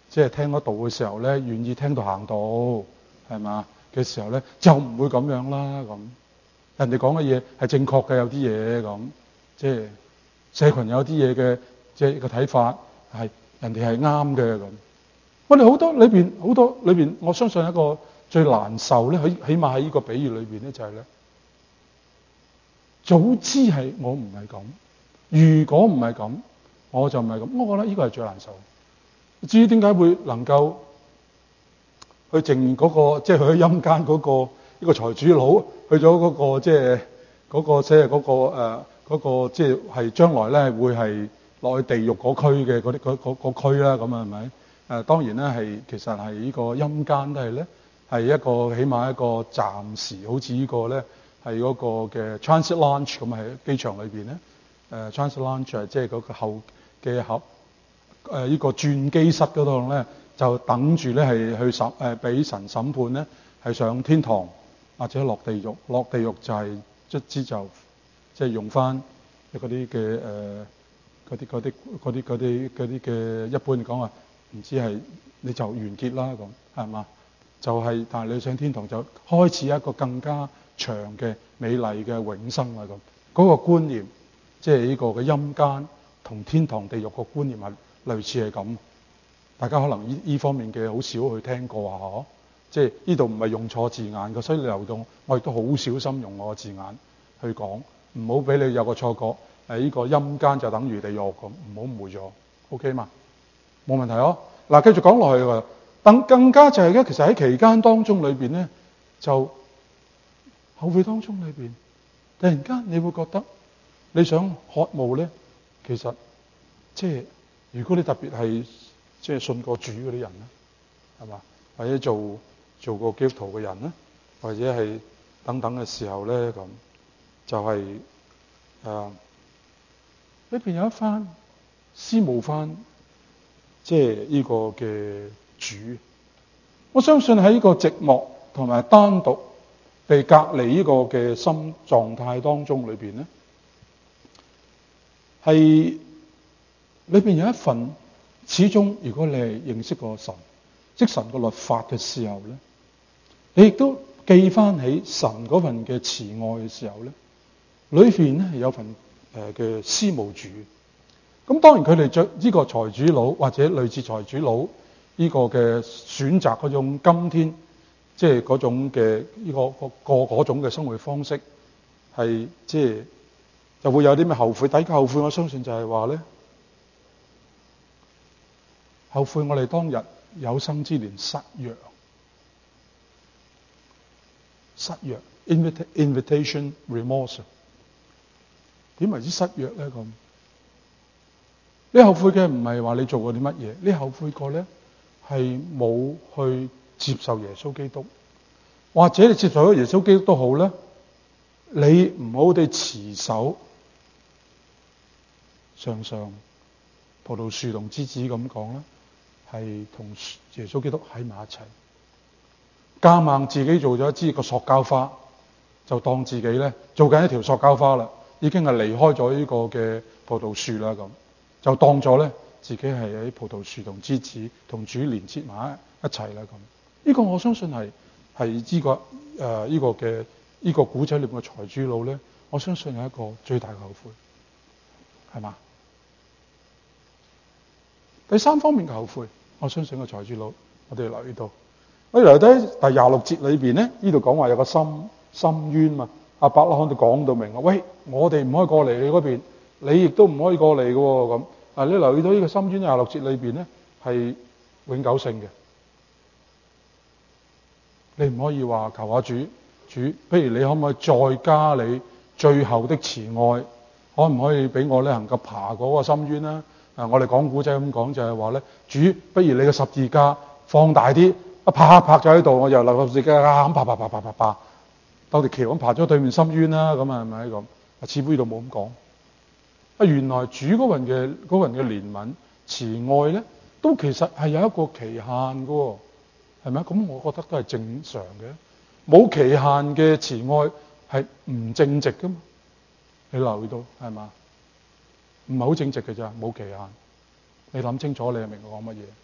即係聽嗰道嘅時候咧，願意聽到行道，係嘛嘅時候咧，就唔會咁樣啦。咁人哋講嘅嘢係正確嘅，有啲嘢咁，即係社群有啲嘢嘅，即係個睇法係人哋係啱嘅咁。我哋好多裏邊，我相信一個最難受咧，起碼喺呢個比喻裏邊咧，就係咧，早知係我唔係咁，如果唔係咁，我就唔係咁。我覺得呢個係最難受。至於點解會能夠去證嗰個，即係去咗陰間嗰個呢個財主佬，去咗嗰個即係嗰個即係嗰個即係將來咧會係落去地獄嗰區嘅嗰區啦，咁啊係咪？當然咧係其實係呢個陰間都係咧係一個起碼一個暫時，好似呢個咧係嗰個嘅 transit lounge 咁喺機場裏邊咧transit lounge 係即係嗰個後嘅盒。呢個轉機室嗰度咧，就等住咧係去俾神審判咧，係上天堂或者落地獄。落地獄就係卒之就即係用翻嗰啲嘅嗰啲嘅一般嚟講話，唔知係你就完結啦咁係嘛？就係但係你上天堂就開始一個更加長嘅美麗嘅永生啦咁。嗰個觀念即係呢個嘅陰間同天堂地獄個觀念係類似係咁，大家可能呢方面嘅好少去聽過啊，嗬！即係呢度唔係用錯字眼嘅，所以你留到我亦都好小心用我嘅字眼去講，唔好俾你有個錯覺。呢個陰間就等於地獄咁，唔好誤會咗。OK 嘛？冇問題哦。嗱，繼續講落去喎。更加就係咧，其實喺期間當中裏邊咧，就後悔當中裏邊，突然間你會覺得你想渴慕咧，其實即係。如果你特別係即係信過主嗰啲人咧，係嘛？或者做過基督徒嘅人咧，或者係等等嘅時候咧，咁就係裏邊有一番思慕翻，即係呢個嘅主。我相信喺呢個寂寞同埋單獨被隔離呢個嘅心狀態當中裏邊咧，係。裏邊有一份，始終如果你係認識過神，即神個律法嘅時候咧，你亦都記翻起神嗰份嘅慈愛嘅時候咧，裏邊咧係有份嘅思慕主。咁當然佢哋着呢個財主佬或者類似財主佬呢個嘅選擇嗰種今天，即係嗰種嘅呢個嗰種嘅生活方式，係即係就會有啲咩後悔？大家後悔，我相信就係話咧。後悔我哋當日有生之年失約，invitation remorse。點為之失約咧？咁你後悔嘅唔係話你做過啲乜嘢，你後悔過咧係冇去接受耶穌基督，或者你接受咗耶穌基督都好咧，你唔好地持守上葡萄樹同枝子咁講啦。係同耶穌基督喺埋一齊，夾硬自己做咗一支個塑膠花，就當自己咧做緊一條塑膠花啦，已經係離開咗呢個嘅葡萄樹啦，咁就當咗咧自己係喺葡萄樹同枝子同主連接埋一齊啦，咁呢個我相信係呢個呢個嘅呢個古仔裏邊嘅財主佬咧，我相信係一個最大嘅後悔，係嘛？第三方面嘅後悔。我相信個財主佬，我哋留意到，我哋留低第26節裏邊咧，呢度講話有個深淵嘛。阿伯拉罕就講到明，喂，我哋唔可以過嚟你嗰邊，你亦都唔可以過嚟嘅喎。咁啊，你留意到呢個深淵26節裏邊咧係永久性嘅，你唔可以話求下主，不如你可唔可以再加你最後的慈愛，可唔可以俾我咧能夠爬過嗰個深淵咧？我哋講古仔咁講就係話咧，主不如你嘅十字架放大啲，一拍咗喺度，我又落十字架咁爬，當條橋咁爬咗對面深淵啦，咁啊係咪咁？似乎呢度冇咁講。原來主嗰份嘅憐憫慈愛咧，都其實係有一個期限嘅，係咪？咁我覺得都係正常嘅。冇期限嘅慈愛係唔正直噶嘛？你留意到係嘛？唔係好正直嘅咋，冇期限。你諗清楚，你就明我講乜嘢。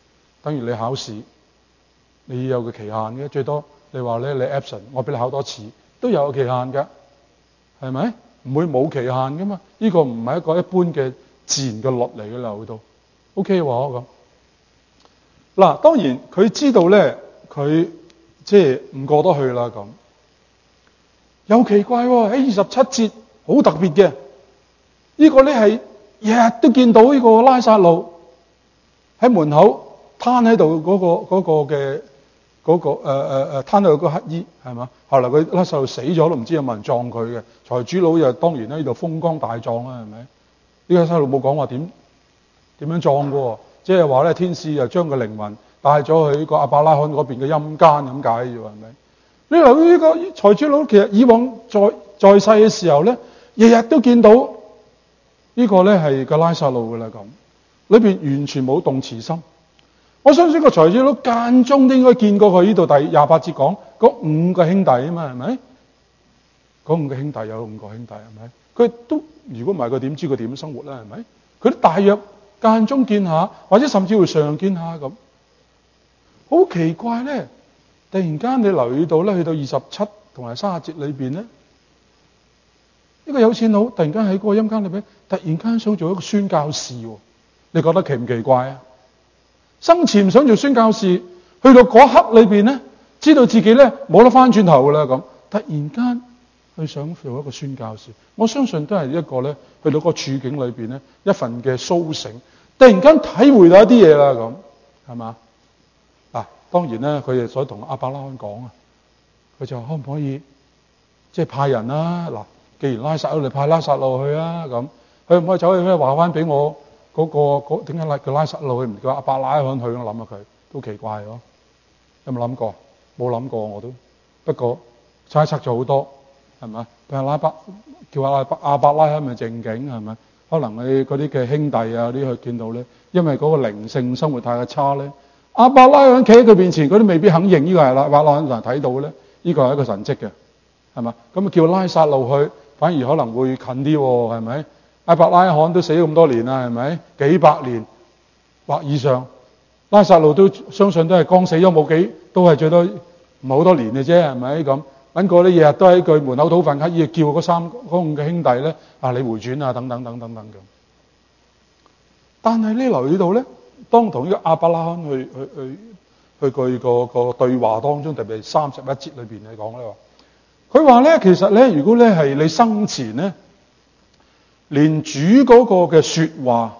等於你考試，你有個期限嘅，最多你話咧你 absent， 我俾你考多次，都有個期限㗎，係咪？唔會冇期限㗎嘛？呢個唔係一個一般嘅自然嘅律嚟嘅啦，喺度 OK 喎咁。嗱，當然佢知道咧，佢即係唔過得去啦咁。又奇怪喎，喺27節好特別嘅，呢個咧係日日都見到呢個拉撒路喺門口攤喺度嗰個嘅嗰個攤喺度個乞衣係嘛？後來佢拉撒路死咗都唔知有冇人葬佢嘅。財主佬又當然喺度風光大葬啦，係咪？呢個拉撒路冇講話點樣葬嘅喎，即係話咧天使又將個靈魂帶咗去個亞伯拉罕嗰邊嘅陰間咁解啫喎，係咪？你留意呢個財主佬，其實以往在世嘅時候咧，日日都見到呢個咧係個拉撒路嘅啦咁，裏邊完全冇動慈心。我相信個財主佬間中都應該見過佢。呢度第28節講嗰5個兄弟啊嘛，係咪？嗰5個兄弟有5個兄弟係咪？佢都如果唔係佢點知佢點生活咧？係咪？佢都大約間中見下，或者甚至會常見下咁。好奇怪咧！突然間你留意到咧，去到27同埋30節裏邊咧，呢個有錢佬突然間喺嗰個陰間裏邊，突然間想做一個宣教士喎。你覺得奇唔奇怪啊？生前想做宣教士，去到嗰刻裏邊咧，知道自己咧冇得翻轉頭噶啦咁，突然間去想做一個宣教士，我相信都係一個咧，去到個處境裏邊咧，一份嘅甦醒，突然間體會到一啲嘢啦咁，係嘛？嗱，當然咧，佢哋所同亞伯拉罕講啊，佢就話可唔可以即係派人啦？嗱，既然拉撒路嚟，派拉撒路去啊咁，佢唔可以走去咩話翻俾我？點解叫拉撒路去唔叫亞伯拉罕去？我諗下佢都奇怪咯。有冇諗過？冇諗過我都。不過猜測咗好多，係咪？叫亞伯拉罕咪正經係咪？可能你嗰啲嘅兄弟啊啲去見到咧，因為嗰個靈性生活太過差咧，亞伯拉罕企喺佢面前，佢都未必肯認呢個係亞伯拉罕。嗱，睇到咧，呢個係一個神蹟嘅，係嘛？咁叫拉撒路去，反而可能會近啲喎，係咪？亞伯拉罕都死咗咁多年啦，係咪？幾百年或以上，拉撒路都相信都係剛死咗冇幾，都係最多唔係好多年嘅啫，係咪咁？揾個咧日日都喺佢門口討飯乞兒，叫嗰5個兄弟咧啊，你回轉啊，等等等等等咁。但係你留意到咧，當同呢個亞伯拉罕去佢個對話當中，特別係31節裏邊嚟講咧，佢話咧其實咧，如果咧係你生前咧，連主嗰個嘅說話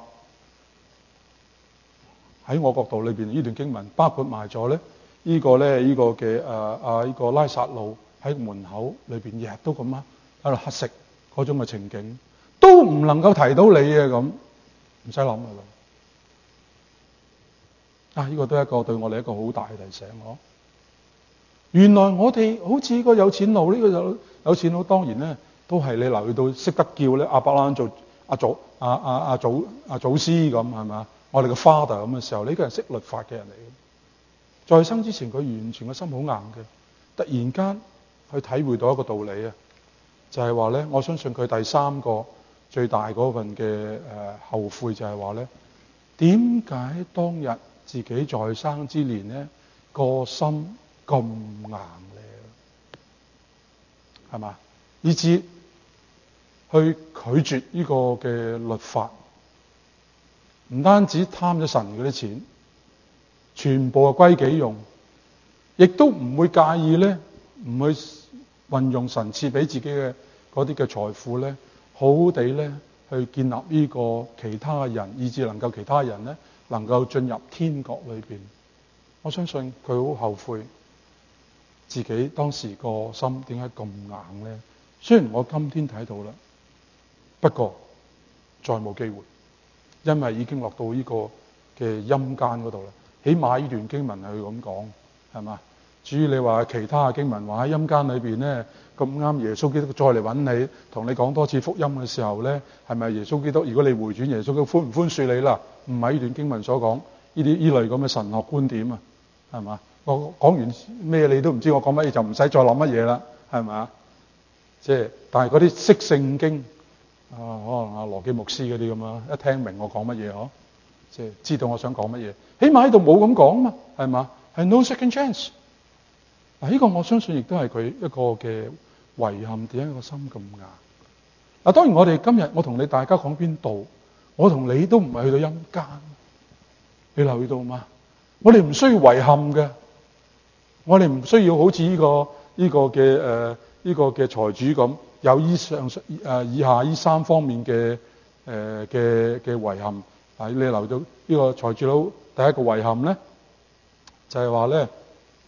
喺我角度裏邊呢段經文包括埋咗咧呢個嘅呢個拉撒路喺門口裏邊日日都咁啊喺度乞食嗰種嘅情景，都唔能夠提到你嘅咁，唔使諗噶啦。呢個都係一個對我哋一個好大嘅提醒咯。原來我哋好似個有錢佬，呢個有錢佬當然咧都係你留意到識得叫咧亞伯拉罕做祖師咁係嘛？我哋嘅 father 咁嘅時候，呢個人識律法嘅人嚟嘅。在生之前佢完全個心好硬嘅，突然間去體會到一個道理啊，就係話咧，我相信佢第3個最大嗰份嘅後悔就係話咧，點解當日自己在生之年咧個心咁硬咧？係嘛？以至去拒絕呢個嘅律法，唔單止貪咗神嗰啲錢，全部係歸己用，亦都唔會介意咧，唔去運用神賜俾自己嘅嗰啲嘅財富咧，好好地咧去建立呢個其他人，以至能夠其他人咧能夠進入天國裏邊。我相信佢好後悔自己當時個心點解咁硬咧？雖然我今天睇到啦，不過再冇機會，因為已經落到呢個嘅陰間嗰度啦。起碼呢段經文係咁講，係嘛？至於你話其他嘅經文話喺陰間裏邊咧，咁啱耶穌基督再嚟揾你，同你講多次福音嘅時候咧，係咪耶穌基督？如果你回轉，耶穌基督寬唔寬恕你啦？唔係呢段經文所講呢類咁嘅神學觀點啊，係嘛？我講完咩你都唔知我講乜嘢，就唔使再諗乜嘢啦，係咪？即係，但係嗰啲識聖經啊，可能羅基牧師嗰啲咁啊，一聽明我講乜嘢嗬， 即係知道我想講乜嘢。起碼喺度冇咁講嘛，係嘛？係 no second chance。嗱，呢個我相信亦都係佢一個嘅遺憾，點解個心咁硬？嗱，當然我哋今日我同你大家講邊度，我同你都唔係去到陰間，你留意到嘛？我哋唔需要遺憾嘅，我哋唔需要好似呢個嘅財主咁，有以下呢三方面嘅遺憾。你留意到呢個財主佬第一個遺憾咧，就係話咧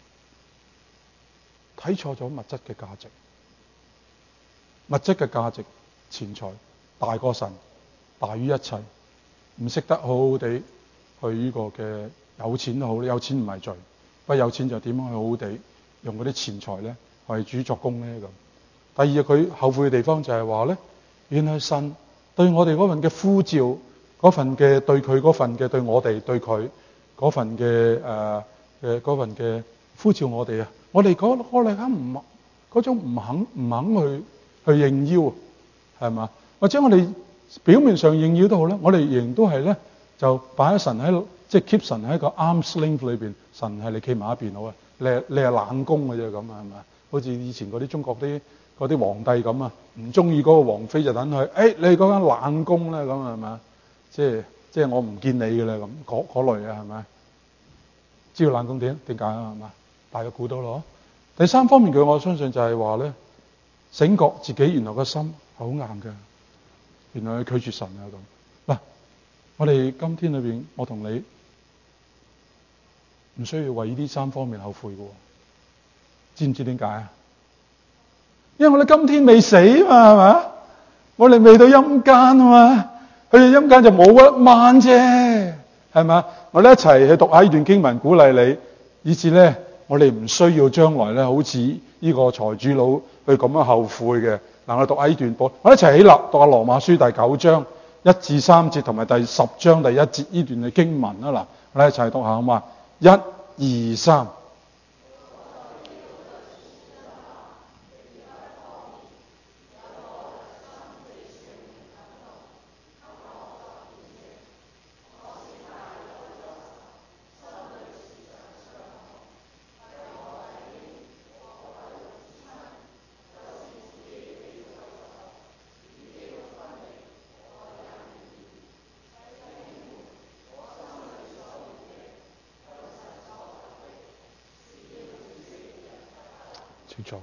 睇錯咗物質嘅價值，物質嘅價值。錢財大過神，大於一切，唔識得好好地去呢個嘅有錢都好，有錢唔係罪，不過有錢就點樣去好好地用嗰啲錢財咧為主作工咧咁。第二，佢後悔嘅地方就係話咧，原來神對我哋嗰份嘅呼召，嗰份嘅對佢嗰份嘅對我哋對佢嗰份嘅嗰份嘅呼召我哋啊，我哋嗰唔嗰種唔肯去應邀。係嘛？或者我哋表面上應邀都好咧，我哋仍然都係咧就擺喺神喺即係 keep 神喺一個 arm's length 裏邊，神係你企埋一邊好啊，你係冷宮嘅啫咁啊，係咪？好似以前嗰啲中國啲皇帝咁啊，唔中意嗰個王妃就等佢，你嗰間冷宮咧咁係咪？即係我唔見你嘅啦咁，嗰類啊係咪？知道冷宮點解啊係嘛？大約估到咯。第三方面我相信就係話咧，醒覺自己原來個心好硬嘅，原來佢拒絕神啊咁。嗱，我哋今天裏邊，我同你唔需要為呢三方面後悔嘅，知唔知點解啊？因為我哋今天未死嘛，係嘛？我哋未到陰間啊嘛，去到陰間就冇一晚啫，係嘛？我哋一齊去讀下呢段經文，鼓勵你，以至咧我哋唔需要將來咧好似呢個財主佬去咁樣後悔嘅。嗱，我讀下呢段簿，我一齊起立讀下羅馬書第9章1至3節，同埋第10章第1節呢段嘅經文啦。嗱，我哋一齊讀下好嘛？1、2、3。清楚。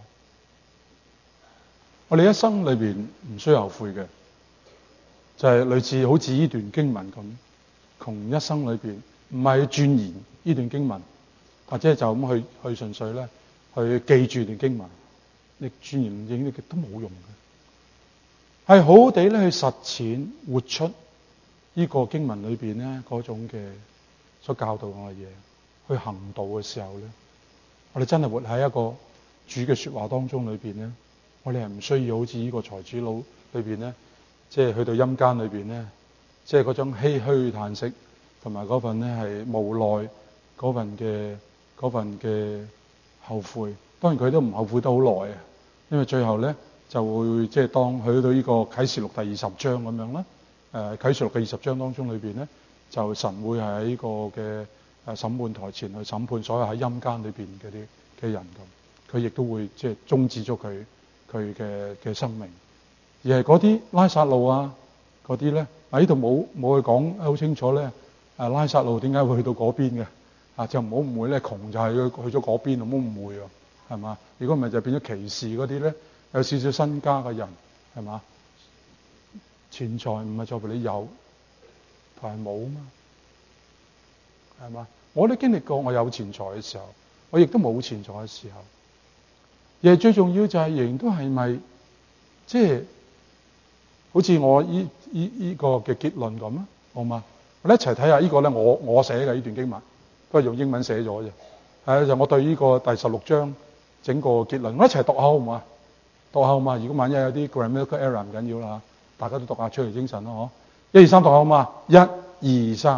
我哋一生裏邊唔需要後悔嘅，就係類似好似呢段經文咁，窮一生裏邊唔係去鑽研呢段經文，或者就咁去純粹咧去記住段經文，你鑽研影啲都冇用嘅，係好好地咧去實踐活出呢個經文裏邊咧嗰種嘅所教導我嘅嘢，去行道嘅時候咧，我哋真係活喺一個主嘅說話當中裏邊咧，我哋係唔需要好似呢個財主佬裏邊咧，即係去到陰間裏邊咧，即係嗰種唏噓嘆息，同埋嗰份咧係無奈嗰份嘅後悔。當然佢都唔後悔得好耐啊，因為最後咧就會即係當去到呢個啟示錄第20章咁樣啦。啟示錄嘅20章當中裏邊咧，就神會係喺呢個嘅審判台前去審判所有喺陰間裏邊嗰啲嘅人咁。佢亦都會即係終止咗佢嘅生命，而係嗰啲拉撒路啊嗰啲咧，喺度冇去講好清楚咧。拉撒路點解會去到嗰邊嘅？就唔好誤會咧，窮就係去咗嗰邊，唔好誤會喎，係嘛？如果唔係就變咗歧視嗰啲咧，有少少身家嘅人，係嘛？錢財唔係在乎你有，但係冇嘛，係嘛？我都經歷過我有錢財嘅時候，我亦都冇錢財嘅時候。而最重要就係仍然都係咪即係好似我依個嘅結論咁啊？好嘛？我哋一齊睇下呢個咧，我寫嘅呢段經文，都係用英文寫咗啫。就我對呢個第16章整個結論，我一齊讀下好唔好啊？讀下好嘛？如果萬一有啲 grammatical error 唔緊要啦，大家都讀下出嚟精神咯，嗬！1、2、3讀下好嘛？1、2、3。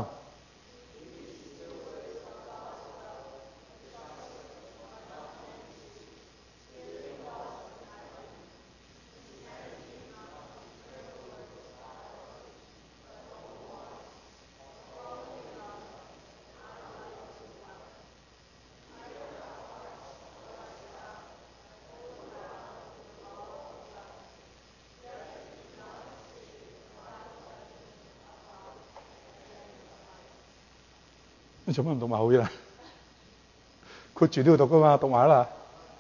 你做乜唔讀埋好嘢啦？括住都要讀噶嘛，讀埋啦。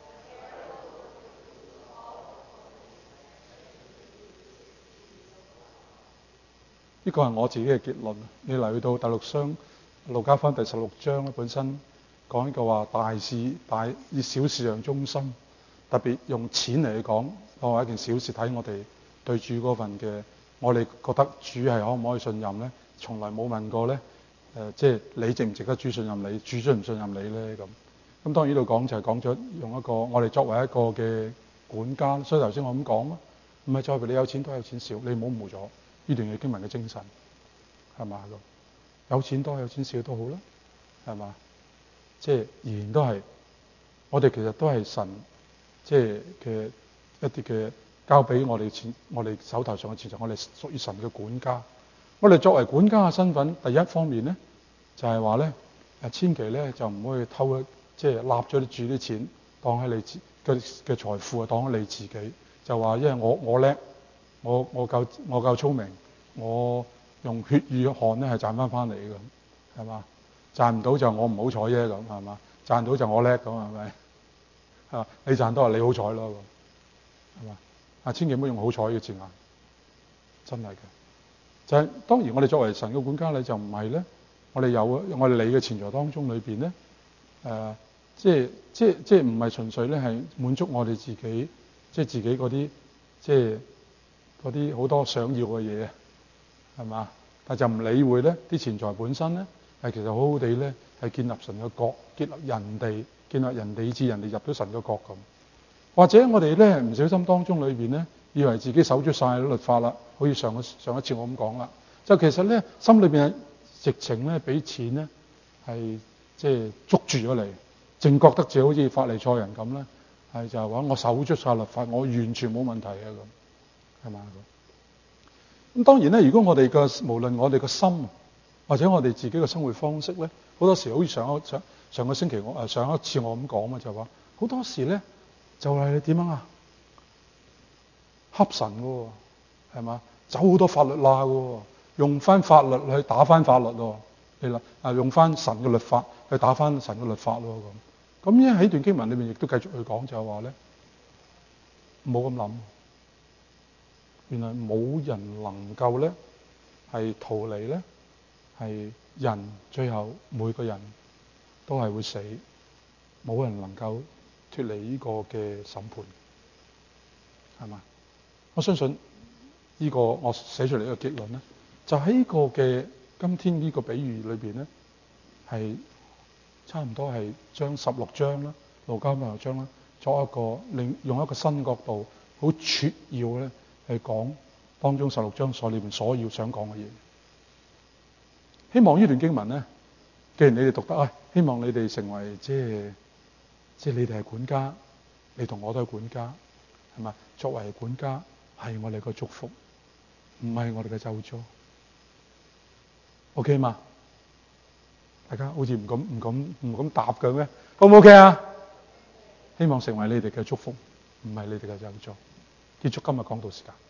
呢個係我自己嘅結論。你嚟到第六章，路加福音第16章咧，本身講呢個話大事大以小事為中心，特別用錢嚟講，當為一件小事睇我哋對主嗰份嘅，我哋覺得主係可唔可以信任咧？從來冇問過咧。即係你值唔值得主信任你？主信唔信任你咧？咁當然呢度講就係講咗用一個我哋作為一個嘅管家，所以頭先我咁講咯，唔係在乎你有錢多有錢少，你唔好誤咗呢段嘅經文嘅精神，係嘛？有錢多有錢少都好啦，係嘛？即係仍然都係我哋其實都係神即係嘅一啲嘅交俾我哋錢，我哋手頭上嘅錢就我哋屬於神嘅管家。我哋作為管家嘅身份，第一方面咧就係話咧，千祈咧就唔可以偷，即係立咗啲住啲錢當喺你嘅財富啊，當喺你自己，就話因為我叻，我夠聰明，我用血與汗咧係賺翻嚟嘅，係嘛？賺唔到就我唔好彩啫，咁係嘛？賺到就我叻咁係咪？啊，你賺到你好彩咯，係嘛？啊，千祈唔好用好彩嘅字眼，真係嘅。就係當然，我哋作為神嘅管家，你就唔係咧。我哋我哋理嘅錢財當中裏邊咧，即係唔係純粹咧係滿足我哋自己，即係自己嗰啲，即係嗰啲好多想要嘅嘢，係嘛？但就唔理會咧啲錢財本身咧，係其實好好地咧係建立神嘅國，建立人哋以致人哋入咗神嘅國咁。或者我哋咧唔小心當中裏邊咧，以為自己守咗晒律法啦，好似上一次我咁講啦，就其實咧心裏邊係直情咧俾錢咧係即係捉住咗你，淨覺得自己好似法利賽人咁咧，係就係話我守咗晒律法，我完全冇問題啊咁，係嘛？咁當然咧，如果我哋嘅無論我哋嘅心或者我哋自己嘅生活方式咧，好多時好似上個星期上一次我咁講嘛，就話好多時咧就係你點樣啊？恰神嘅喎，係嘛？走好多法律罅嘅喎，用翻法律去打翻法律喎，係啦，用翻神嘅律法去打翻神嘅律法咯咁。咁喺段經文裏面亦都繼續去講，就係話咧，唔好咁諗。原來冇人能夠咧係逃離咧，係人最後每個人都係會死，冇人能夠脫離呢個嘅審判，係嘛？我相信呢個我寫出嚟呢個結論咧，就喺呢個嘅今天呢個比喻裏邊咧，係差唔多係將16章啦，路加16章啦，作一個用一個新角度，好撮要咧去講當中16章所裏邊所要想講嘅嘢。希望呢段經文咧，既然你哋讀得，希望你哋成為即係你哋係管家，你同我都係管家，係嘛？作為管家係我哋嘅祝福，唔係我哋嘅咒詛。OK 嘛？大家好似唔敢答嘅咩？好唔 OK 啊？希望成為你哋嘅祝福，唔係你哋嘅咒詛。結束今日講道時間。